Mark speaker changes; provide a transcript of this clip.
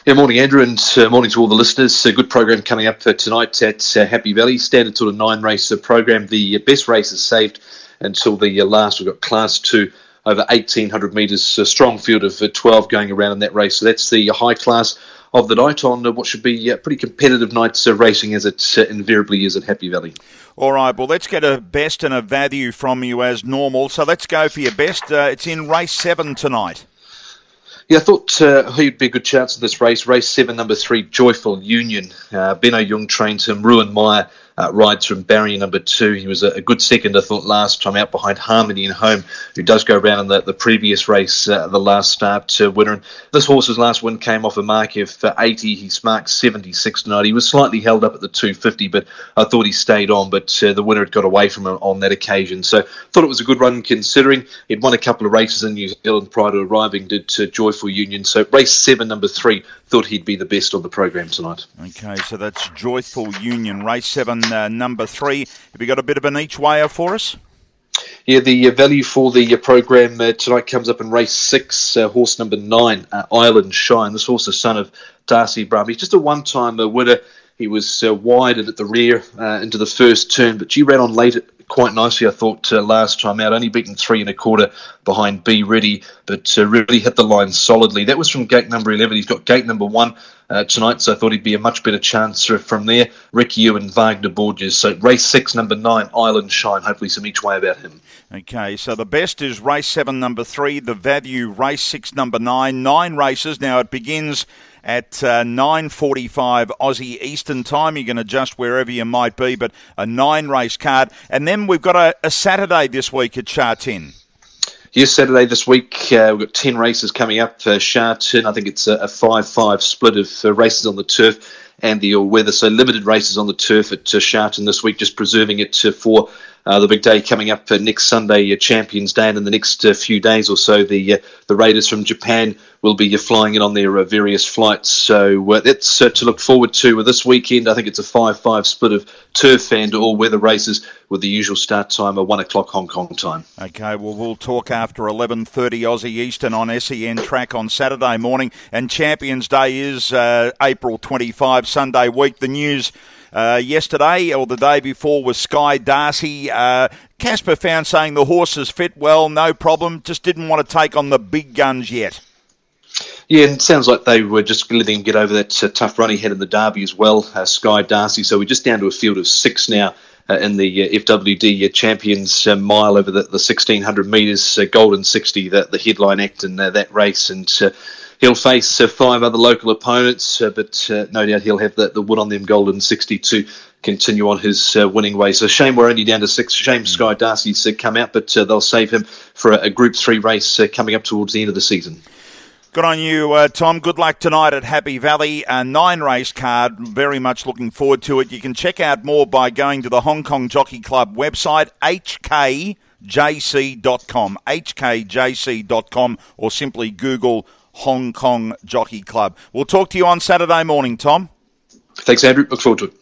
Speaker 1: Yeah, morning, Andrew, and morning to all the listeners. A good program coming up tonight at Happy Valley. Standard sort of 9-race program. The best races saved until the last. We've got Class 2 over 1,800 metres. A strong field of 12 going around in that race. So that's the high class of the night on what should be a pretty competitive night's racing, as it invariably is at Happy Valley.
Speaker 2: All right, well, let's get a best and a value from you as normal. So let's go for your best. It's in race 7 tonight.
Speaker 1: Yeah, I thought he'd be a good chance in this race. Race 7, number 3, Joyful Union. Benno Jung trains him. Ruin Meyer rides from barrier number 2. He was a good second, I thought, last time out behind Harmony and Home, who does go around in the previous race, the last start winner. And this horse's last win came off a mark of 80. He's marked 76 tonight. He was slightly held up at the 250, but I thought he stayed on, but the winner had got away from him on that occasion. So I thought it was a good run considering he'd won a couple of races in New Zealand prior to arriving, did Joyful Union. So race 7, number 3, thought he'd be the best on the program tonight.
Speaker 2: Okay, so that's Joyful Union. Race 7, number 3. Have you got a bit of an each-wayer for us?
Speaker 1: Yeah, the value for the program tonight comes up in race 6, horse number 9, Island Shine. This horse is son of Darcy Brum. He's just a one-time winner. He was wide at the rear into the first turn, but ran on late quite nicely, I thought, last time out. Only beaten 3 1/4 behind Be Ready, but really hit the line solidly. That was from gate number 11. He's got gate number 1 tonight, so I thought he'd be a much better chance from there. Ricky Ewan, Wagner Borges. So race 6, number 9, Island Shine. Hopefully some each way about him.
Speaker 2: Okay, so the best is race 7, number 3. The value, race 6, number 9. 9 races. Now it begins at 9:45 Aussie Eastern Time. You can adjust wherever you might be, but a 9-race card. And then we've got a Saturday this week at Sha Tin.
Speaker 1: Yes, Saturday this week, we've got 10 races coming up. Sha Tin, I think it's a 5-5 split of races on the turf and the all-weather. So limited races on the turf at Sha Tin this week, just preserving it for the big day coming up next Sunday, Champions Day, and in the next few days or so, the Raiders from Japan will be flying in on their various flights. So that's to look forward to this weekend. I think it's a 5-5 split of turf and all-weather races with the usual start time at 1 o'clock Hong Kong time.
Speaker 2: Okay, well, we'll talk after 11:30 Aussie Eastern on SEN Track on Saturday morning. And Champions Day is April 25, Sunday week. The news yesterday or the day before was Sky Darcy. Casper found saying the horses fit well, no problem, just didn't want to take on the big guns yet.
Speaker 1: Yeah, and it sounds like they were just letting him get over that tough run he had in the Derby as well, Sky Darcy. So we're just down to a field of 6 now in the FWD Champions Mile over the 1,600 metres, Golden 60, the headline act in that race. And he'll face 5 other local opponents, but no doubt he'll have the win on them Golden 60 to continue on his winning way. So shame we're only down to 6. Shame Sky Darcy's come out, but they'll save him for a Group 3 race coming up towards the end of the season.
Speaker 2: Good on you, Tom. Good luck tonight at Happy Valley. A 9-race card. Very much looking forward to it. You can check out more by going to the Hong Kong Jockey Club website, hkjc.com, hkjc.com, or simply Google Hong Kong Jockey Club. We'll talk to you on Saturday morning, Tom.
Speaker 1: Thanks, Andrew. Look forward to it.